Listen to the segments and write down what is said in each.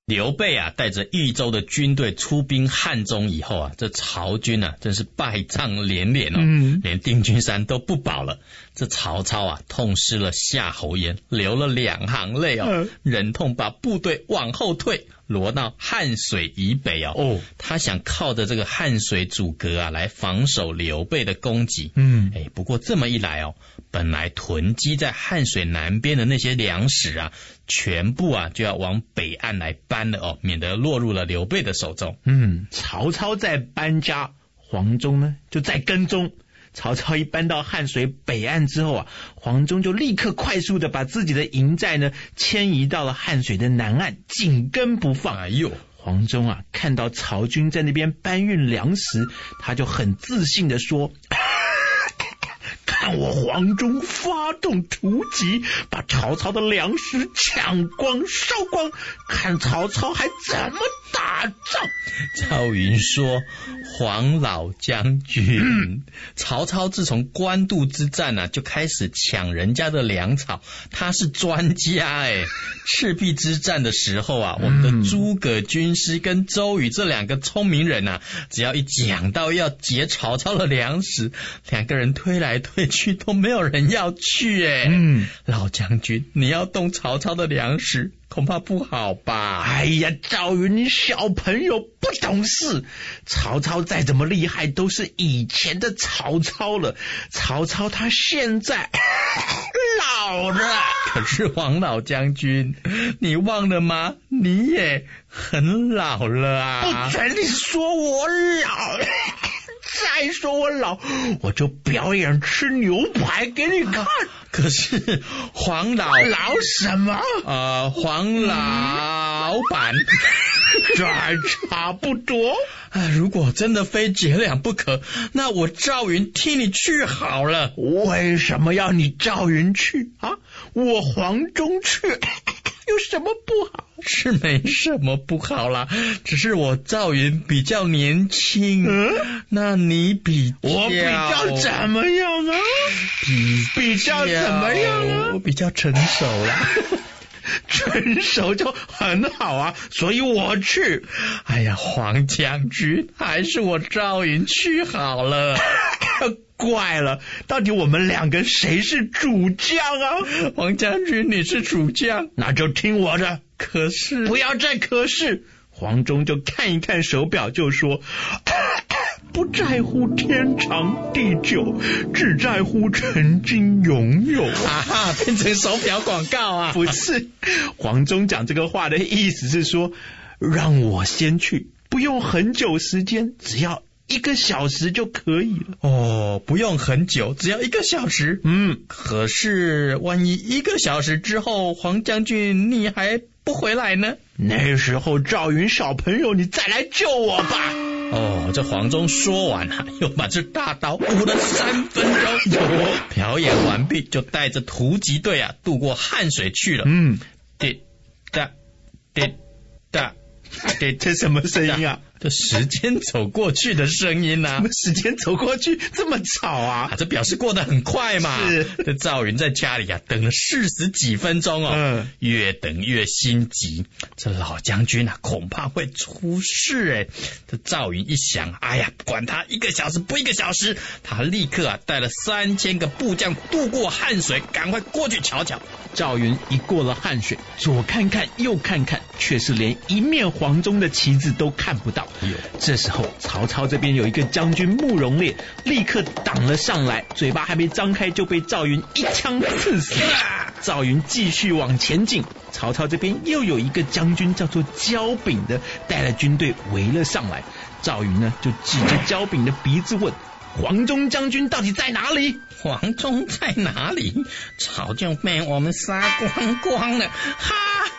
刘备啊，带着益州的军队出兵汉中以后啊，这曹军啊，真是败仗连连哦，连定军山都不保了。这曹操啊，痛失了夏侯渊，流了2行泪哦，忍痛把部队往后退，挪到汉水以北哦。他想靠着这个汉水阻隔啊，来防守刘备的攻击。不过这么一来哦，本来囤积在汉水南边的那些粮食啊，全部啊就要往北岸来搬了哦，免得落入了刘备的手中。 曹操在搬家，黄忠呢就在跟踪。曹操一搬到汉水北岸之后啊，黄忠就立刻快速的把自己的营寨呢迁移到了汉水的南岸，紧跟不放。黄忠啊看到曹军在那边搬运粮食，他就很自信的说，看我黄忠发动突击，把曹操的粮食抢光烧光，看曹操还怎么打仗。 赵云说，黄老将军，曹操自从官渡之战啊，就开始抢人家的粮草，他是专家赤壁之战的时候啊，我们的诸葛军师跟周瑜这2个聪明人啊，只要一讲到要劫曹操的粮食，2个人推来推去都没有人要去老将军，你要动曹操的粮食恐怕不好吧？ 哎呀，赵云，你小朋友不懂事，曹操再怎么厉害都是以前的曹操了，曹操他现在老了。 可是黄老将军，你忘了吗？你也很老了啊！ 不准你说我老，再说我老，我就表演吃牛排给你看。 可是黄老什么？ 黄老板， 这还差不多。 如果真的非劫粮不可，那我赵云替你去好了。 为什么要你赵云去啊？我黄忠去有什么不好？ 是没什么不好啦，只是我赵云比较年轻，那你我比较怎么样啊？比较怎么样啊？ 我比较成熟啦。 成熟就很好啊，所以我去。 哎呀，黄将军，还是我赵云去好了。 怪了，到底我们2个谁是主将啊？ 黄将军，你是主将， 那就听我的。 可是不要再可是。黄忠就看一看手表，就说，不在乎天长地久，只在乎曾经拥有。 变成手表广告啊？ 不是，黄忠讲这个话的意思是说，让我先去，不用很久时间，只要1个小时就可以了。 不用很久，只要1个小时。可是万一1个小时之后，黄将军你还不回来呢？ 那时候赵云小朋友，你再来救我吧。 这黄忠说完又把这大刀舞了3分钟，表演完毕，就带着突击队啊渡过汉水去了。滴答滴答滴， 这什么声音啊？ 这时间走过去的声音啊！ 怎么时间走过去这么吵啊？ 这表示过得很快嘛。 是， 这赵云在家里等了40几分钟哦，越等越心急。这老将军恐怕会出事这赵云一想，哎呀，管他1个小时不1个小时，他立刻带了3000个部将渡过汉水，赶快过去瞧瞧。 赵云一过了汉水，左看看右看看，却是连一面黄忠的旗帜都看不到。这时候曹操这边有一个将军慕容烈立刻挡了上来，嘴巴还没张开就被赵云一枪刺死。赵云继续往前进，曹操这边又有一个将军叫做焦炳的带了军队围了上来。赵云呢就指着焦炳的鼻子问，黄忠将军到底在哪里？ 黄忠在哪里？早就被我们杀光光了。哈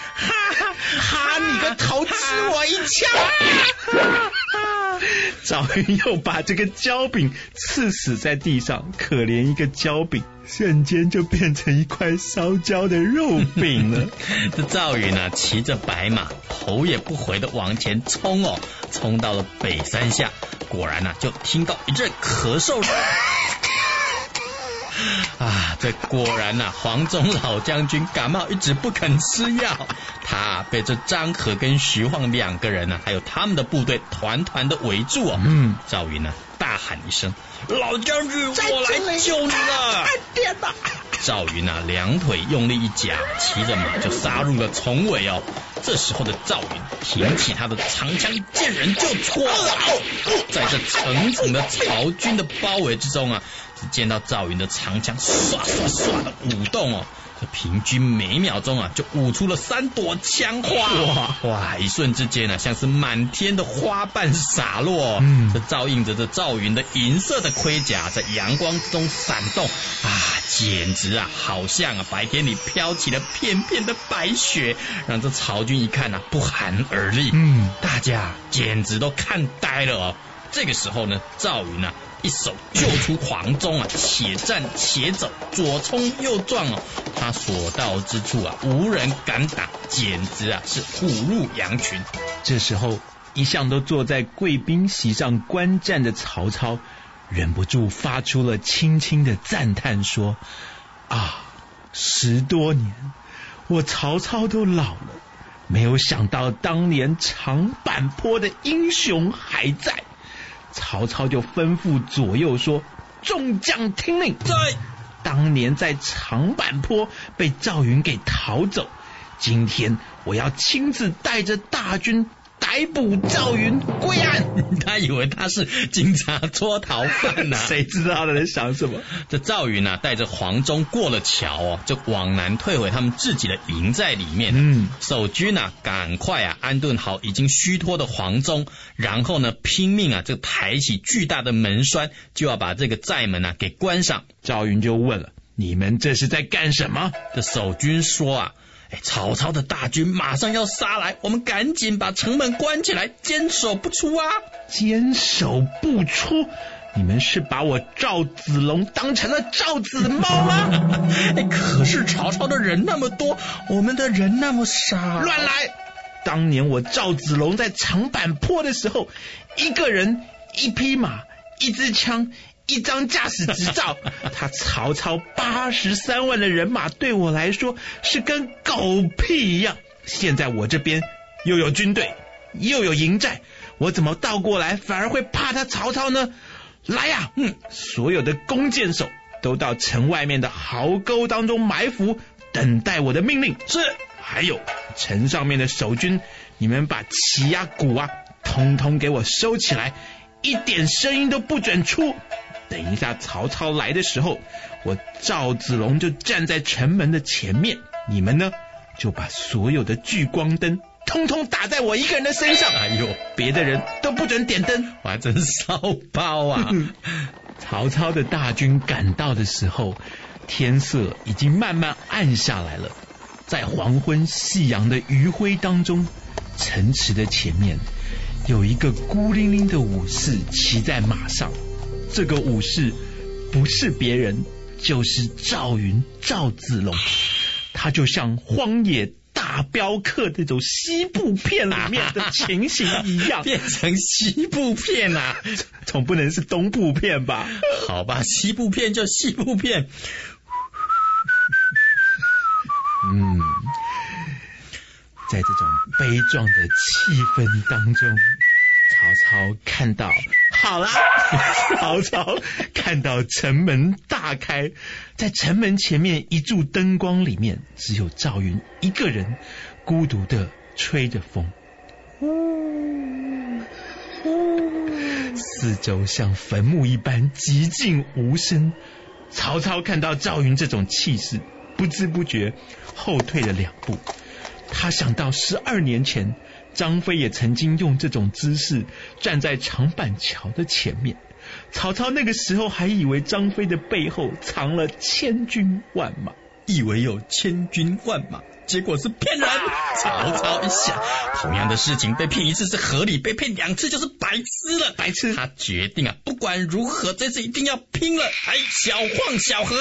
你个头，吃我一枪！赵云又把这个焦炳刺死在地上，可怜一个焦炳，瞬间就变成一块烧焦的肉饼了。 这赵云骑着白马，头也不回的往前冲冲到了北山下，果然就听到一阵咳嗽声。 这果然黄忠老将军感冒一直不肯吃药，他被这张合跟徐晃2个人还有他们的部队团团的围住赵云大喊一声：“老将军，我来救你了！” 天哪！ 赵云2腿用力一夹，骑着马就杀入了重围这时候的赵云挺起他的长枪，见人就戳。在这层层的曹军的包围之中只见到赵云的长枪唰唰唰的舞动这平均每秒钟就舞出了3朵枪花。哇！一瞬之间像是满天的花瓣洒落这照映着这赵云的银色的盔甲在阳光之中闪动简直好像白天里飘起了片片的白雪，让这曹军一看不寒而栗。大家简直都看呆了这个时候呢，赵云一手救出黄忠且战且走，左冲右撞他所到之处无人敢挡，简直是虎入羊群。 这时候一向都坐在贵宾席上观战的曹操忍不住发出了轻轻的赞叹，说10多年我曹操都老了，没有想到当年长坂坡的英雄还在。曹操就吩咐左右说：“众将听令， 在当年在长坂坡被赵云给逃走，今天我要亲自带着大军逮捕赵云归案。” 他以为他是警察捉逃犯谁知道他在想什么？ 这赵云带着黄忠过了桥就往南退回他们自己的营寨里面。守军赶快安顿好已经虚脱的黄忠，然后呢拼命就抬起巨大的门栓，就要把这个寨门给关上。 赵云就问了：“你们这是在干什么？” 这守军说曹操的大军马上要杀来，我们赶紧把城门关起来，坚守不出坚守不出？你们是把我赵子龙当成了赵子猫吗？ 可是曹操的人那么多，我们的人那么少。 乱来！当年我赵子龙在长坂坡的时候，一个人1匹马1支枪1张驾驶执照，他曹操83万的人马对我来说是跟狗屁一样。现在我这边又有军队又有营寨，我怎么倒过来反而会怕他曹操呢？来呀！所有的弓箭手都到城外面的壕沟当中埋伏，等待我的命令。 是。 还有城上面的守军，你们把旗鼓通通给我收起来，一点声音都不准出。等一下曹操来的时候，我赵子龙就站在城门的前面，你们呢就把所有的聚光灯通通打在我一个人的身上。别的人都不准点灯。 我还真骚包曹操的大军赶到的时候，天色已经慢慢暗下来了。在黄昏夕阳的余晖当中，城池的前面有一个孤零零的武士骑在马上。这个武士不是别人，就是赵云赵子龙。他就像荒野大镖客这种西部片里面的情形一样。 变成西部片总不能是东部片吧？ 好吧，西部片就西部片。 在这种悲壮的气氛当中，曹操看到城门大开，在城门前面一柱灯光里面，只有赵云一个人孤独的吹着风，四周像坟墓一般寂静无声。曹操看到赵云这种气势，不知不觉后退了2步。他想到12年前张飞也曾经用这种姿势站在长板桥的前面，曹操那个时候还以为张飞的背后藏了千军万马， 以为有千军万马，结果是骗人。曹操一想，同样的事情被骗1次是合理，被骗2次就是白痴了。 白痴！ 他决定不管如何这次一定要拼了。小晃小何，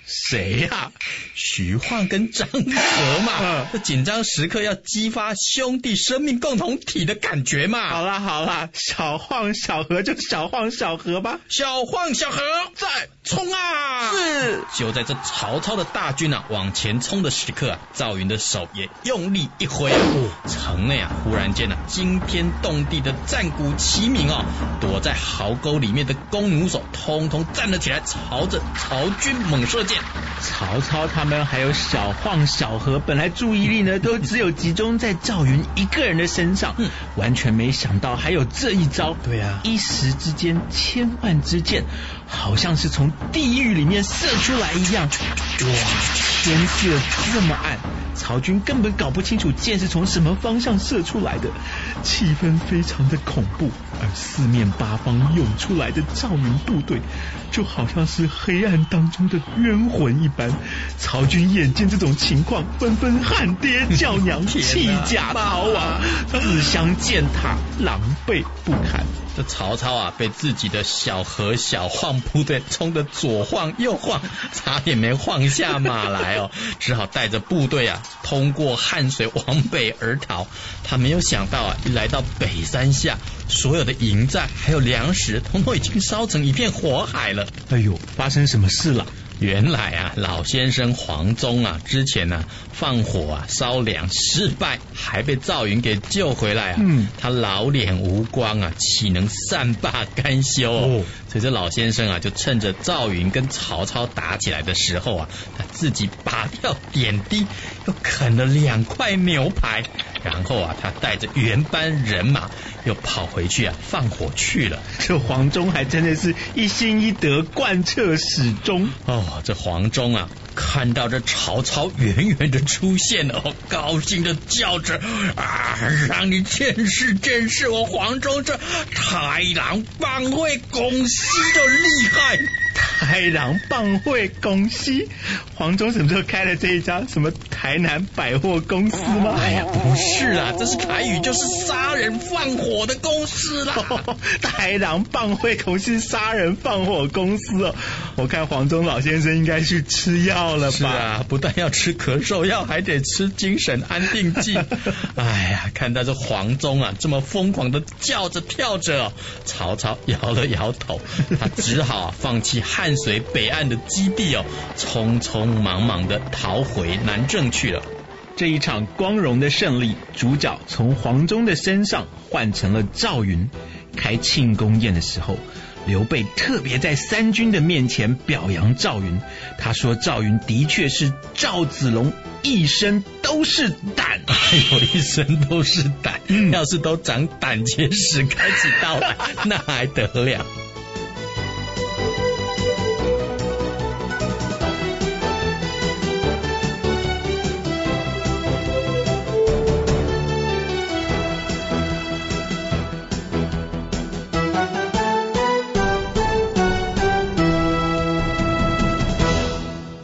谁呀？ 徐晃跟张合嘛，这紧张时刻要激发兄弟生命共同体的感觉嘛。 好啦，小晃小合就小晃小合吧。 小晃小合在冲啊！ 是。 就在这曹操的大军往前冲的时刻赵云的手也用力一挥城内忽然间惊天动地的战鼓齐鸣躲在壕沟里面的弓弩手通通站了起来，朝着曹军猛射箭。 曹操他们还有小晃小合本来注意力呢都只有集中在赵云一个人的身上，完全没想到还有这一招。 对啊， 一时之间千万支箭好像是从地狱里面射出来一样。哇，天色这么暗，曹军根本搞不清楚箭是从什么方向射出来的，气氛非常的恐怖。而四面八方涌出来的赵云部队就好像是黑暗当中的冤魂一般，曹军眼见这种情况，纷纷喊爹叫娘，弃甲逃亡，自相践踏，狼狈不堪。 这曹操被自己的小合小晃部队冲得左晃右晃，差点没晃下马来只好带着部队通过汉水往北而逃。他没有想到一来到北山下，所有的营寨还有粮食统统已经烧成一片火海了。 哎呦，发生什么事了？ 原来老先生黄忠之前放火烧粮失败，还被赵云给救回来他老脸无光岂能善罢甘休所以这老先生就趁着赵云跟曹操打起来的时候他自己拔掉点滴，又啃了2块牛排，然后他带着原班人马又跑回去放火去了。 这黄忠还真的是一心一德，贯彻始终这黄忠看到这曹操远远的出现高兴的叫着让你见识我黄忠这豺狼蚌会拱西的厉害。 豺狼蚌会公司，黄忠什么时候开了这一家什么台南百货公司吗？ 哎呀，不是啦，这是台语，就是杀人放火的公司啦。 豺狼蚌会公司杀人放火公司我看黄忠老先生应该去吃药了吧？ 是啊，不但要吃咳嗽药，还得吃精神安定剂。哎呀，看到这黄忠这么疯狂的叫着跳着曹操摇了摇头，他只好放弃汉水北岸的基地匆匆忙忙的逃回南郑去了。 这一场光荣的胜利，主角从黄忠的身上换成了赵云。开庆功宴的时候，刘备特别在三军的面前表扬赵云，他说赵云的确是赵子龙一身都是胆。 一身都是胆要是都长胆结石开始到来那还得了